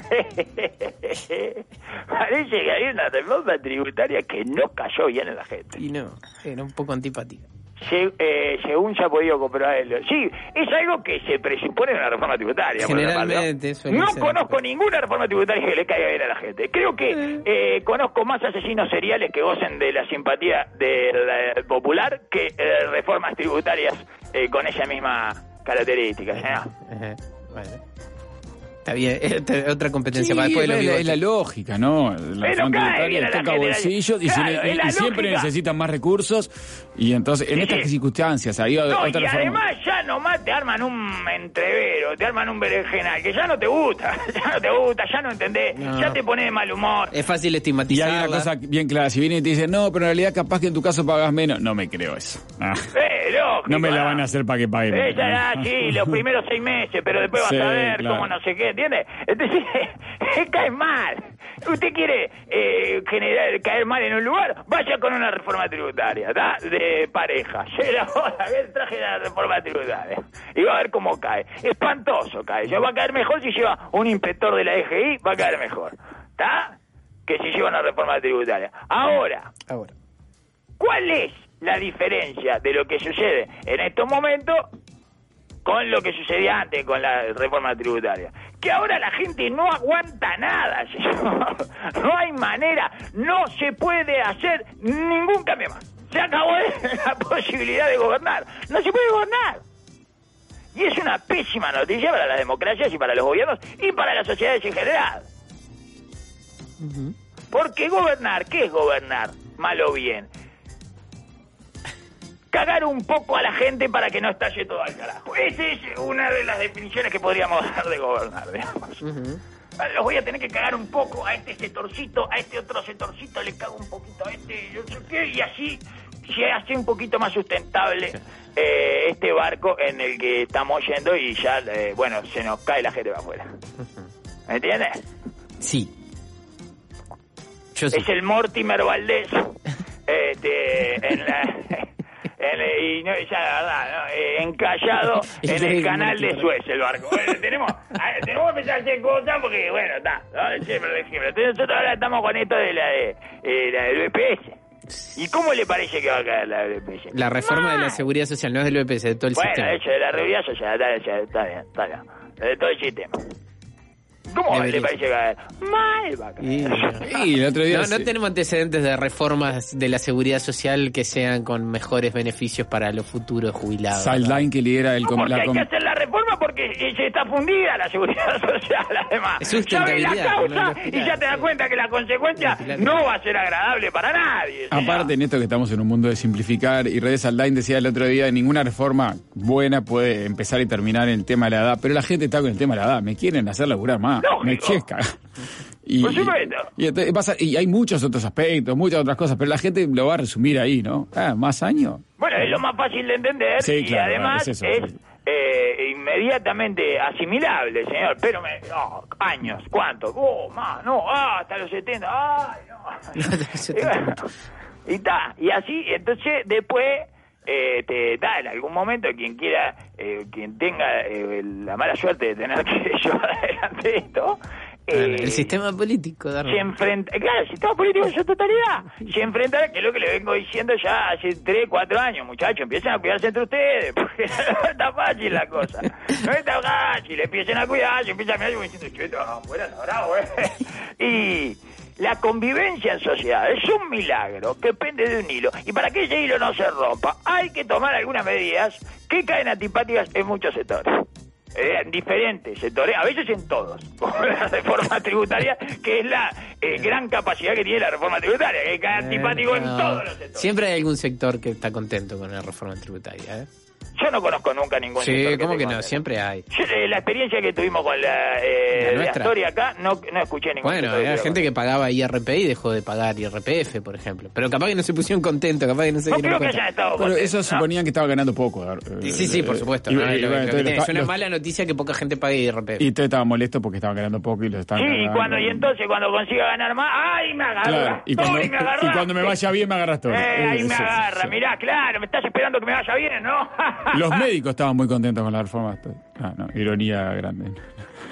Parece que hay una reforma tributaria que no cayó bien en la gente.
Y no, era un poco antipática.
Según se ha podido comprobar. Sí, es algo que se presupone en una reforma tributaria.
Generalmente,
¿no? No conozco ninguna reforma tributaria que le caiga bien a la gente. Creo que conozco más asesinos seriales que gocen de la simpatía del popular que reformas tributarias con esa misma característica.
Bueno. Está bien, otra competencia
sí,
para después de
es la lógica, ¿no? La reforma tributaria toca bolsillos y siempre necesitan más recursos y entonces en estas circunstancias hay otra
y
reforma.
Además ya nomás te arman un entrevero, te arman un berenjenal que ya no te gusta, ya no entendés, ya te pones de mal humor.
Es fácil
Y
estigmatizar.
hay una cosa bien clara, si vienen y te dicen, no, pero en realidad capaz que en tu caso pagas menos, no me creo eso.
Lógico,
no me la van a hacer para que pague menos.
Sí, los primeros 6 meses, pero después vas a ver cómo no sé qué, ¿entiendes? Entonces, cae mal. Usted quiere caer mal en un lugar, vaya con una reforma tributaria, ¿tá? De pareja. Traje la reforma tributaria. Y va a ver cómo cae. Espantoso cae. Va a caer mejor si lleva un inspector de la EGI, va a caer mejor. ¿Está? Que si lleva una reforma tributaria. Ahora, ¿cuál es la diferencia de lo que sucede en estos momentos con lo que sucedía antes con la reforma tributaria? Que ahora la gente no aguanta nada, señor. No hay manera, no se puede hacer ningún cambio más. Se acabó la posibilidad de gobernar. No se puede gobernar. Y es una pésima noticia para las democracias y para los gobiernos y para las sociedades en general. Porque gobernar, ¿qué es gobernar? Mal o bien. Cagar un poco a la gente para que no estalle todo al carajo. Esa es una de las definiciones que podríamos dar de gobernar, digamos. Los voy a tener que cagar un poco a este sectorcito, a este otro sectorcito le cago un poquito a este, yo sé qué, y así se hace un poquito más sustentable este barco en el que estamos yendo y ya, se nos cae la gente para afuera. ¿Me entiendes?
Sí. Yo sí.
Es el Mortimer Valdés encallado en el canal de Suez el barco. Bueno, tenemos que empezar a hacer cosas porque, está, nosotros ahora estamos con esto de la del BPS. ¿Y cómo le parece que va a caer la del BPS?
La reforma de la seguridad social, no es del BPS, de todo el sistema.
Bueno, de hecho, de la seguridad social, está bien. De todo el sistema. ¿Cómo le parece que va a caer? Mal va a caer.
Y el otro día
no tenemos antecedentes de reformas de la seguridad social que sean con mejores beneficios para los futuros jubilados.
Saldain, que lidera
hay que hacer la reforma porque se está fundida la seguridad social, además. Sabes la causa y ya te das cuenta que la consecuencia no va a ser agradable para nadie.
Aparte, en esto que estamos en un mundo de simplificar, y Redes Saldain decía el otro día, ninguna reforma buena puede empezar y terminar en el tema de la edad, pero la gente está con el tema de la edad, me quieren hacer laburar más. Me chesca. Y hay muchos otros aspectos, muchas otras cosas, pero la gente lo va a resumir ahí, ¿no? ¿Más años?
Bueno, es lo más fácil de entender y además es inmediatamente asimilable, señor. Pero años, ¿cuánto? Más, hasta los 70. ¡Ay, no! Y está, y así, entonces después te da en algún momento quien quiera, quien tenga la mala suerte de tener que llevar adelante esto,
el sistema político,
se enfrenta, el sistema político en su totalidad se enfrenta, que es lo que le vengo diciendo ya hace 3, 4 años, muchachos, empiecen a cuidarse entre ustedes, porque no está fácil la cosa, no está fácil, empiecen a cuidarse, empiezan a mirar y diciendo, cheto, fuera bravo, y la convivencia en sociedad es un milagro que pende de un hilo. Y para que ese hilo no se rompa, hay que tomar algunas medidas que caen antipáticas en muchos sectores. En diferentes sectores, a veces en todos. Como la reforma tributaria, que es la gran capacidad que tiene la reforma tributaria, que cae antipático en todos los sectores.
Siempre hay algún sector que está contento con la reforma tributaria, ¿eh?
Yo no conozco nunca ningún sector.
Sí, ¿cómo que no? Siempre hay.
La experiencia que tuvimos con la historia acá, no escuché ningún.
Bueno, había gente que pagaba IRP y dejó de pagar IRPF, por ejemplo. Pero capaz que no se pusieron contentos, capaz que no se dieron
cuenta. Que hayan estado
contentos, eso suponían que estaba ganando poco.
Sí, por supuesto. Es una mala noticia que poca gente pague IRPF.
Y todo estaba molesto porque estaban ganando poco y los estaban ganando.
Y entonces cuando consiga ganar más, ¡ay, me agarra!
Claro, y cuando me vaya bien, me agarras todo.
Ahí me agarra, mirá, claro, me estás esperando que me vaya bien, ¿no?
Los médicos estaban muy contentos con la reforma. Ironía grande.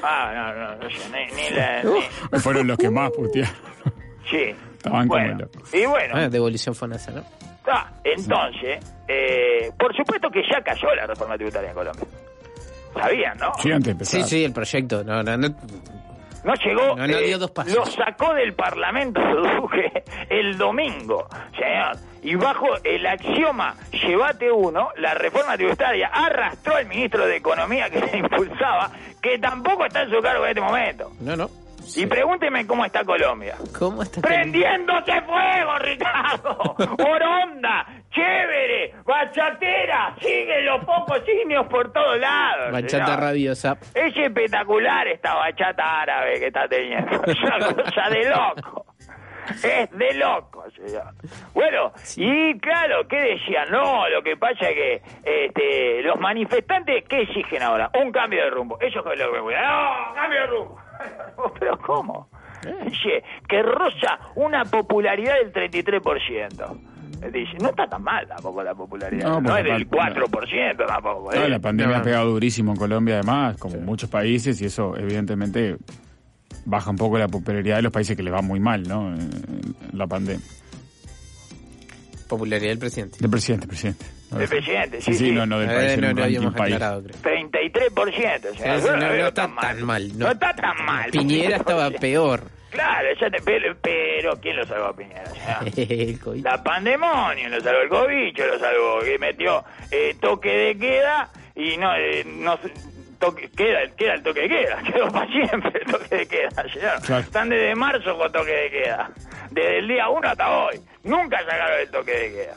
No sé, ni la...
Fueron los que más putearon.
Sí.
Estaban
bueno,
como locos.
y bueno.
Devolución FONASA, ¿no?
Entonces, por supuesto que ya cayó la reforma tributaria en Colombia. ¿Sabían, no?
Sí, antes de empezar.
Sí, el proyecto. No
llegó,
no dio 2 pasos.
lo sacó del Parlamento Duque el domingo, señor. Y bajo el axioma llévate uno, la reforma tributaria arrastró al ministro de Economía que se impulsaba, que tampoco está en su cargo en este momento.
No.
Y pregúnteme cómo está Colombia.
¿Cómo está?
¡Prendiéndose fuego, Ricardo! ¡Oronda! ¡Chévere! ¡Bachatera! ¡Siguen los pocos simios por todos lados!
Bachata
señor.
rabiosa.
Es espectacular esta bachata árabe que está teniendo. Es una cosa de loco. Es de loco, señor. Bueno, y claro, ¿qué decían? No, lo que pasa es que los manifestantes, ¿qué exigen ahora? Un cambio de rumbo. Ellos es lo que cuidan. ¡No! ¡Cambio de rumbo! ¿Pero cómo? Dice que roza una popularidad del 33%. Dice, no está tan mal tampoco la popularidad. No es del 4% tampoco.
La pandemia ha pegado durísimo en Colombia, además, como muchos países, y eso evidentemente baja un poco la popularidad de los países que les va muy mal, ¿no? En la pandemia.
Popularidad del presidente.
Del presidente.
Del presidente,
sí. No del país,
no
del
habíamos
país.
aclarado, creo.
33%. O sea,
no está tan mal.
No está tan mal.
Piñera estaba peor.
Claro, pero ¿quién lo salvó a Piñera? O sea,
El COVID.
la pandemia lo salvó el cobicho, lo salvó, que metió toque de queda y no queda el toque de queda, quedó para siempre el toque de queda, señor. Claro. Están desde marzo con toque de queda, desde el día 1 hasta hoy, nunca sacaron el toque de queda.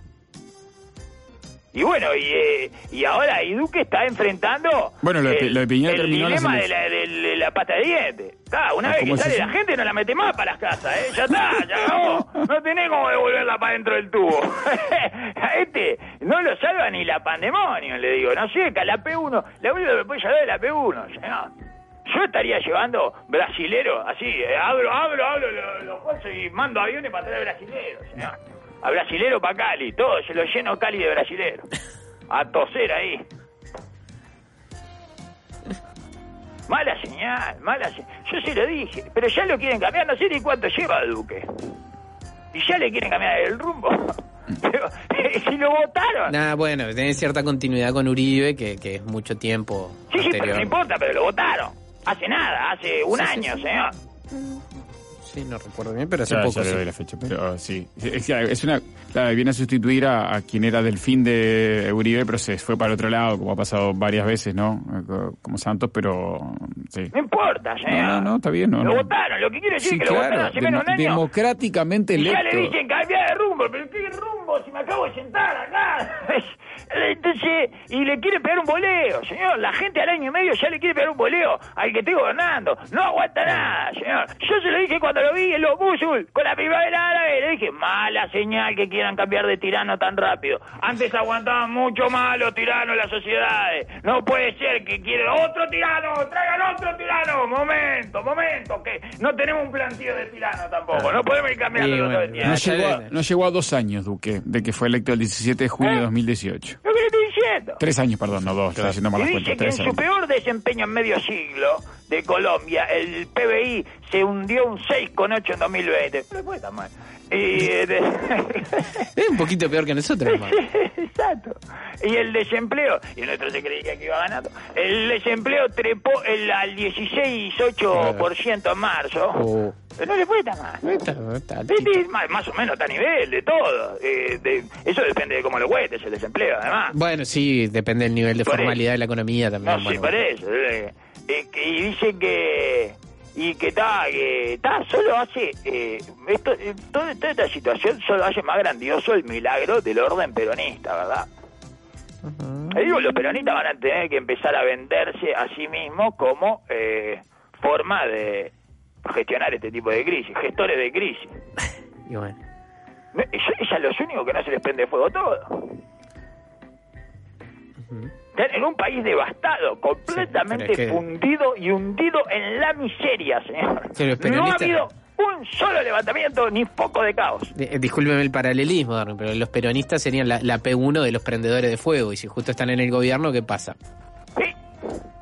Y bueno, y ahora Duque está enfrentando
lo de Piñera
el
terminó
dilema de la pasta de dientes. Una vez que sale la gente no la mete más para las casas, ya está, ya acabó. No tenés como devolverla para dentro del tubo. A no lo salva ni la pandemonio, le digo. No sé, que a la P1, la única que puede salvar es la P1, señor. Yo estaría llevando brasileros, así, abro los bolsos y mando aviones para traer brasileros, señor. A brasilero para Cali, todo, se lo lleno Cali de brasilero. A toser ahí. Mala señal. Yo se lo dije, pero ya lo quieren cambiar, no sé ni cuánto lleva Duque. Y ya le quieren cambiar el rumbo. Pero, si lo votaron.
Bueno, tiene cierta continuidad con Uribe, que es mucho tiempo.
Sí, pero no importa, pero lo votaron. Hace un año, señor.
Sí, no recuerdo bien, pero hace poco.
Ya le doy la fecha, pero sí. Es una. Claro, viene a sustituir a quien era del fin de Uribe, pero se fue para el otro lado, como ha pasado varias veces, ¿no? Como Santos, pero. Sí.
No importa, señor.
No, está bien, ¿no?
Lo votaron, lo que quiere decir
sí,
es que lo votaron hace menos de un año.
Democráticamente electo.
Y ya le dicen cambiar de rumbo, pero ¿qué rumbo? Si me acabo de sentar acá. Entonces, y le quiere pegar un boleo, señor. La gente al año y medio ya le quiere pegar un boleo al que esté gobernando. No aguanta nada, señor. Yo se lo dije cuando lo vi en los Busul con la primavera árabe. Le dije, mala señal que quieran cambiar de tirano tan rápido. Antes aguantaban mucho más los tiranos las sociedades. No puede ser que quieran otro tirano, traigan otro tirano. Momento, que no tenemos un plantío de tirano tampoco. No podemos ir cambiando todo el tiempo.
No llegó a 2 años, Duque, de que fue electo el 17 de junio de 2018.
¿Lo que le estoy diciendo?
3 años, perdón, no 2, estoy haciendo malas cuentas.
Y dice que en su peor desempeño en medio siglo de Colombia, el PBI se hundió un 6,8 en 2020. No le puede estar mal.
Es un poquito peor que nosotros, hermano.
Exacto. Y el desempleo, y el nuestro se creía que iba ganando, el desempleo trepó al 16,8% en marzo. No le puede estar mal. Más o menos está a nivel de todo. Eso depende de cómo lo cuentes, el desempleo, además.
Bueno, sí, depende del nivel de formalidad de la economía también.
No, sí, por eso. Y dice que solo hace toda esta situación solo hace más grandioso el milagro del orden peronista, ¿verdad? Digo, los peronistas van a tener que empezar a venderse a sí mismos como forma de gestionar este tipo de crisis, gestores de crisis.
Y bueno,
es a los únicos que no se les prende fuego todo. En un país devastado, completamente fundido y hundido en la miseria, señor. No ha habido un solo levantamiento ni foco de caos.
Discúlpeme el paralelismo, Darwin, pero los peronistas serían la P1 de los prendedores de fuego, y si justo están en el gobierno, ¿qué pasa?
Sí. Ya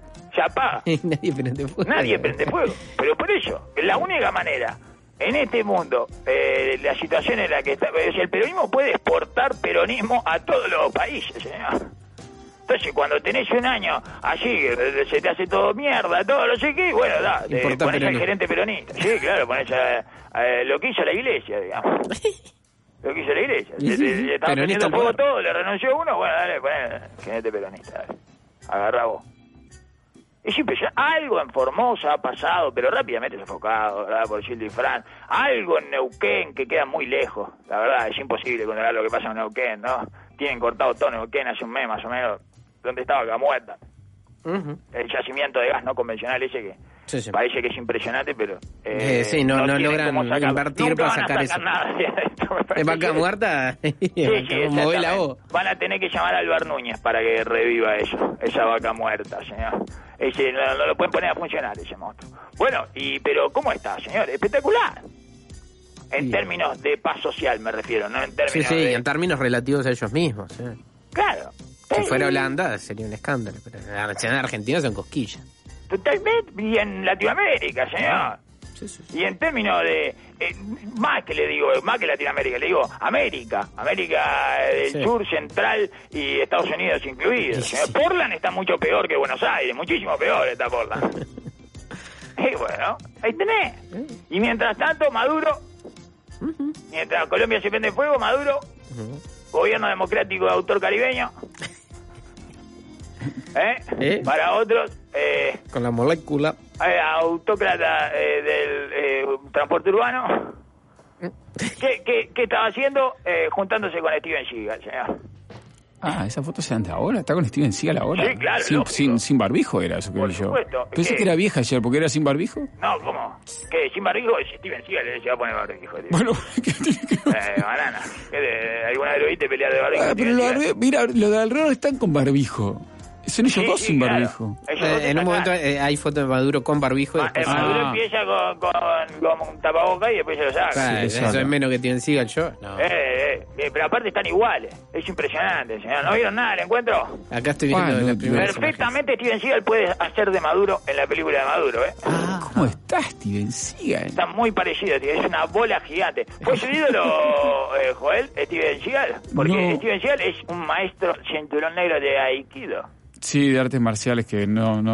apaga.
Nadie prende fuego.
Nadie prende fuego. Pero por eso, la única manera en este mundo, la situación en la que está, el peronismo puede exportar peronismo a todos los países, señor. Entonces, cuando tenés un año allí, se te hace todo mierda, todo no sé qué, bueno, ponés al gerente peronista. Sí, claro, ponés lo que hizo la iglesia, digamos. Lo que hizo la iglesia. Le estaba prendiendo fuego todo, le renunció uno, bueno, dale, poné gerente peronista, dale. Agarrá vos. Es impresionante. Algo en Formosa ha pasado, pero rápidamente sofocado, ¿verdad? Por Gildo y Fran. Algo en Neuquén que queda muy lejos. La verdad, es imposible controlar lo que pasa en Neuquén, ¿no? Tienen cortado todo Neuquén hace un mes más o menos. ¿Dónde estaba Vaca Muerta? El yacimiento de gas no convencional ese que parece que es impresionante, pero...
sí, no logran invertir para sacar eso.
Nada
de Vaca Muerta,
mueve la voz. Van a tener que llamar a Alvar Núñez para que reviva eso, esa vaca muerta, señor. Ese no lo pueden poner a funcionar, ese monstruo. Bueno, pero ¿cómo está, señor? Espectacular. En términos de paz social me refiero, no en términos
de... en términos relativos a ellos mismos. ¿Sí?
Claro.
Si fuera Holanda sería un escándalo, pero en Argentina son cosquillas.
Totalmente, y en Latinoamérica, señor. Sí. Y en términos de... más que Latinoamérica, le digo América del sur, central y Estados Unidos incluidos. Señor. Portland está mucho peor que Buenos Aires, muchísimo peor está Portland. Y bueno, ahí tenés. Y mientras tanto, Maduro, mientras Colombia se prende fuego, Maduro, gobierno democrático de autor caribeño, para otros,
con la molécula,
autócrata del transporte urbano. ¿Qué estaba haciendo? Juntándose con Steven Seagal, señor.
Esa foto se anda ahora, está con Steven Seagal ahora.
Sí, claro.
Sin barbijo era eso que vi yo. Pensé que era vieja ayer, porque era sin barbijo.
No, ¿cómo? ¿Qué? Sin barbijo es Steven Seagal, se va a poner barbijo. Tío.
Bueno, ¿qué tiene que ver?
Banana. ¿Alguna vez lo viste pelear de barbijo?
Pero mira, lo de alrededor están con barbijo. Son ellos dos sin barbijo.
En un momento hay fotos de Maduro con barbijo.
Maduro empieza con un tapabocas y después se lo saca.
Eso es menos que Steven Seagal yo. No.
Pero aparte están iguales. Es impresionante, señor. ¿No vieron nada del encuentro?
Acá estoy viendo la primera.
Perfectamente Steven Seagal puede hacer de Maduro en la película de Maduro,
¿Cómo está Steven Seagal?
Está muy parecido, tío. Es una bola gigante. ¿Fue su ídolo, Joel, Steven Seagal? Porque Steven Seagal es un maestro cinturón negro de Aikido.
Sí, de artes marciales que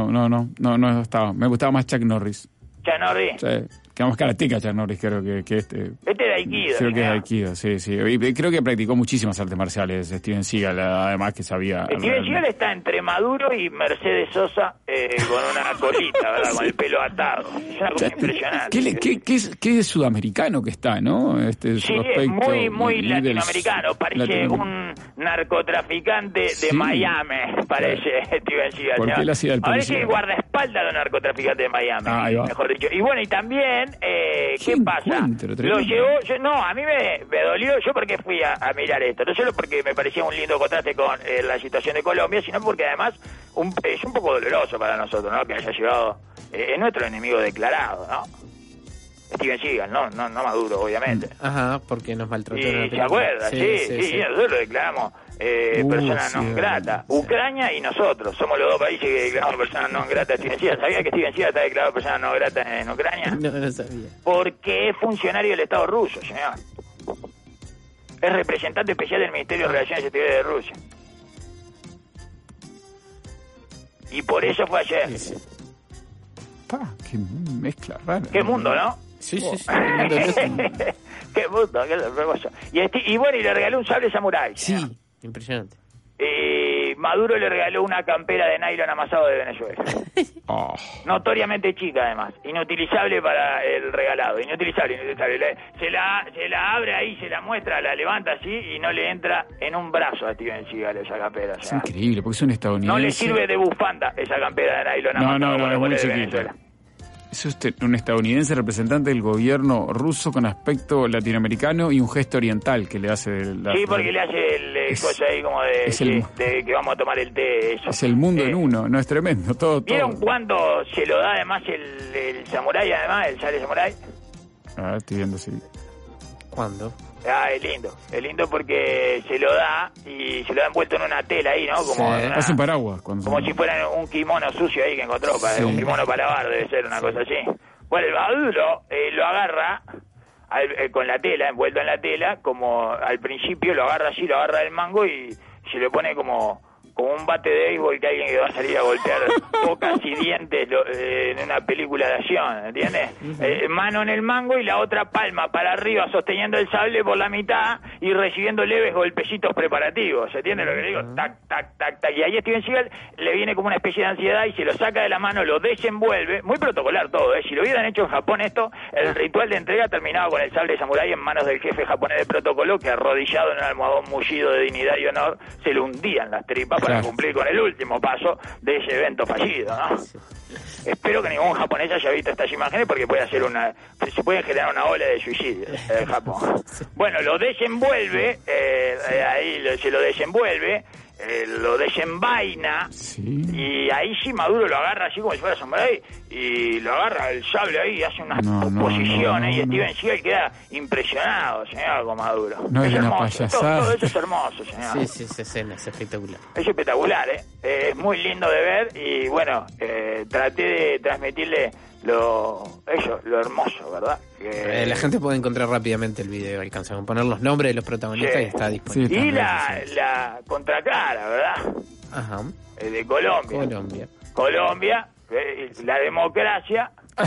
no estaba. Me gustaba más Chuck Norris.
¿Chuck Norris?
Sí, que más karateca Chuck Norris, creo que este.
Este es Aikido.
Creo que es Aikido, sí. Y creo que practicó muchísimas artes marciales Steven Seagal, además que sabía.
Steven Seagal está entre Maduro y Mercedes Sosa con una colita, ¿verdad? Con el pelo atado. Es una cosa impresionante.
¿Qué es sudamericano que está, no?
Sí, es muy latinoamericano. Parece un narcotraficante de Miami, parece Steven Seagal.
¿Por qué él hacía el policía?
Parece el guardaespaldas de los narcotraficantes de Miami, mejor dicho. Y bueno, y también, ¿qué pasa? Lo llevó, a mí me dolió, yo porque fui a mirar esto, no solo porque me parecía un lindo contraste con la situación de Colombia, sino porque además es un poco doloroso para nosotros, ¿no? Que haya llevado, es nuestro enemigo declarado, ¿no? Steven Seagal, no Maduro, obviamente.
Ajá, porque nos maltrató.
¿Se acuerda? Sí, nosotros lo declaramos persona non grata. Ucrania y nosotros somos los dos países que declaramos persona non grata a Steven Seagal. ¿Sabía que Steven Seagal está declarado persona non grata en Ucrania?
No sabía.
Porque es funcionario del Estado ruso, señor. Es representante especial del Ministerio de Relaciones Exteriores de Rusia. Y por eso fue ayer.
Qué mezcla rara.
Qué mundo, ¿no?
Sí.
Qué mundo, qué hermoso. Y bueno, y le regaló un sable samurái.
Sí, impresionante.
Maduro le regaló una campera de nylon amasado de Venezuela. Notoriamente chica, además. Inutilizable para el regalado. Inutilizable. Se la abre ahí, se la muestra, la levanta así y no le entra en un brazo a Steven Seagal esa campera.
Es increíble, porque es un estadounidense.
No le sirve de bufanda esa campera de nylon amasado.
No, es muy chiquita. Es un estadounidense representante del gobierno ruso con aspecto latinoamericano y un gesto oriental que le hace...
Sí, porque le hace el cosa ahí como de que vamos a tomar el té. Eso.
Es el mundo en uno, no es tremendo. Todo.
¿Vieron cuándo se lo da además el samurái, además, el sable samurái?
Estoy viendo, sí.
¿Cuándo?
Es lindo porque se lo da y se lo da envuelto en una tela ahí, ¿no? Como
hace un paraguas.
Como si fuera un kimono sucio ahí que encontró, un kimono para lavar, debe ser una cosa así. Bueno, el Maduro lo agarra con la tela, envuelto en la tela, como al principio lo agarra así, lo agarra del mango y se le pone como un bate de béisbol que alguien que va a salir a golpear bocas y dientes en una película de acción, ¿entiendes? Mano en el mango y la otra palma para arriba sosteniendo el sable por la mitad y recibiendo leves golpecitos preparativos, ¿entiendes lo que le digo? Tac, tac, tac, tac. Y ahí Steven Seagal le viene como una especie de ansiedad y se lo saca de la mano, lo desenvuelve, muy protocolar todo, ¿eh? Si lo hubieran hecho en Japón esto, el ritual de entrega terminaba con el sable samurái en manos del jefe japonés de protocolo que arrodillado en un almohadón mullido de dignidad y honor se lo hundían las tripas para cumplir con el último paso de ese evento fallido, ¿no? Espero que ningún japonés haya visto estas imágenes porque se puede generar una ola de suicidio en Japón. Bueno, lo desenvuelve, se lo desenvuelve, lo desenvaina y ahí sí Maduro lo agarra así como si fuera samurái y lo agarra el sable ahí y hace unas posiciones y Steven Seagal queda impresionado, señor, con Maduro.
No,
es
hermoso,
todo eso es hermoso, señor.
Sí, esa escena es espectacular. Es
espectacular, es muy lindo de ver y bueno, traté de transmitirle lo hermoso, ¿verdad?
La gente puede encontrar rápidamente el video, alcanza a poner los nombres de los protagonistas y está disponible.
Sí, y la contracara, ¿verdad?
Ajá.
De Colombia, la democracia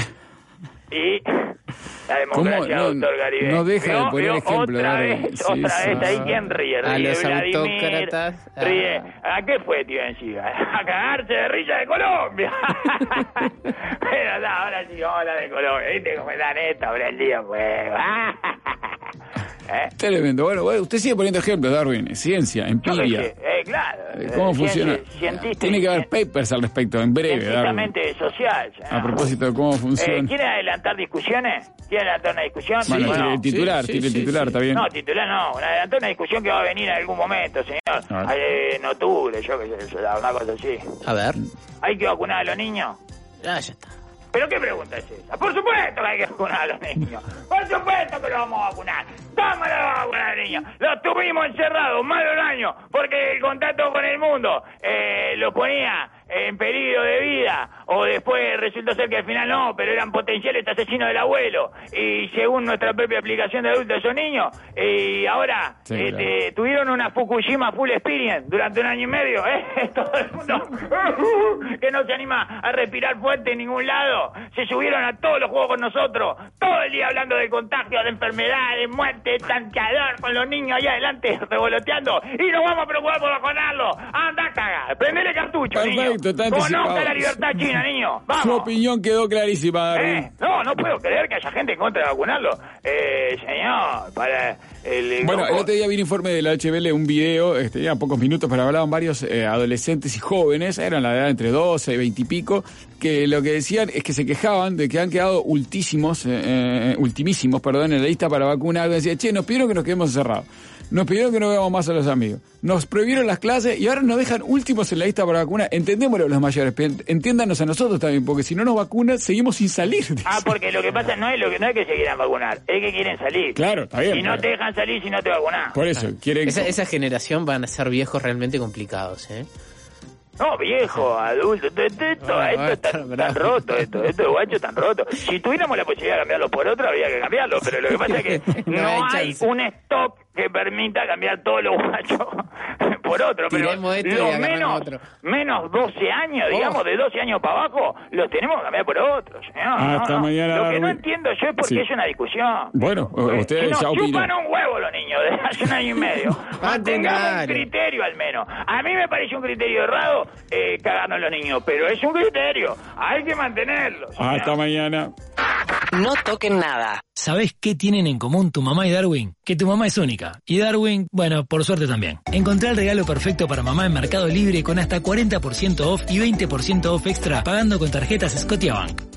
y la democracia, doctor Garibay.
No deja de poner ejemplo.
Otra vez ahí, ¿quién ríe?
A los
Vladimir,
autócratas.
Ríe. ¿A qué fue, tío Enciga? A cagarse de risa de Colombia. Pero no, ahora sí vamos a hablar de Colombia. ¿Viste cómo está neta? Ahora el día fue...
Tremendo. Bueno, usted sigue poniendo ejemplos, Darwin. Ciencia, empiria.
Claro.
¿Cómo funciona? Tiene que haber papers al respecto, en breve, Darwin.
Social.
A propósito de cómo funciona.
¿Quiere adelantar discusiones? ¿Quiere adelantar una discusión?
Bueno, el titular, está bien.
No, titular no. Adelantar una discusión que va a venir en algún momento, señor. En octubre, yo que sé, una cosa así.
A ver.
¿Hay que vacunar a los niños?
Ya está.
¿Pero qué pregunta es esa? Por supuesto que hay que vacunar a los niños. Por supuesto que lo vamos a vacunar. ¿Cómo lo vamos a vacunar a los niños? Los tuvimos encerrados más de un año porque el contacto con el mundo lo ponía en peligro de vida o después resultó ser que al final no, pero eran potenciales asesinos del abuelo y según nuestra propia aplicación de adultos son niños y ahora tuvieron una Fukushima full experience durante un año y medio, todo el mundo que no se anima a respirar fuerte en ningún lado, se subieron a todos los juegos con nosotros, todo el día hablando de contagios, de enfermedades, de muerte, tanteador con los niños ahí adelante revoloteando y nos vamos a preocupar por vacunarlo, anda a cagar, prendele cartucho, niño. Conozca la libertad china, niño. Vamos.
Su opinión quedó clarísima, Darwin.
No puedo creer que haya gente en contra de vacunarlo. Señor, para el
otro día vi un informe de la HBL, un video, ya pocos minutos, pero hablaban varios adolescentes y jóvenes, eran la edad entre 12 y 20 y pico, que lo que decían es que se quejaban de que han quedado ultimísimos, en la lista para vacunar. Decían, nos pidieron que nos quedemos encerrados. Nos pidieron que no veamos más a los amigos. Nos prohibieron las clases y ahora nos dejan últimos en la lista para vacunar. Entendémoslo los mayores, entiéndanos a nosotros también, porque si no nos vacunan, seguimos sin salir.
Porque lo que pasa no es que se quieran vacunar, es que quieren salir.
Claro, está bien.
Y no te dejan salir si no te vacunas.
Por eso, quieren...
Esa generación van a ser viejos realmente complicados,
No, viejo, adulto, esto está tan roto, estos guachos tan rotos. Si tuviéramos la posibilidad de cambiarlo por otro, habría que cambiarlo, pero lo que pasa es que no hay un stock que permita cambiar todos los guachos por otro, pero los menos 12 años, digamos, de 12 años para abajo, los tenemos que cambiar por otros.
Hasta mañana.
Lo que no entiendo yo es por qué es una discusión.
Bueno, ustedes ya opinan.
Chupan un huevo los niños desde hace un año y medio. Mantengamos un criterio al menos. A mí me parece un criterio errado cagarnos los niños, pero es un criterio. Hay que mantenerlo.
Hasta mañana.
No toquen nada.
¿Sabés qué tienen en común tu mamá y Darwin? Que tu mamá es única. Y Darwin, bueno, por suerte también. Encontrá el regalo perfecto para mamá en Mercado Libre con hasta 40% off y 20% off extra pagando con tarjetas Scotiabank.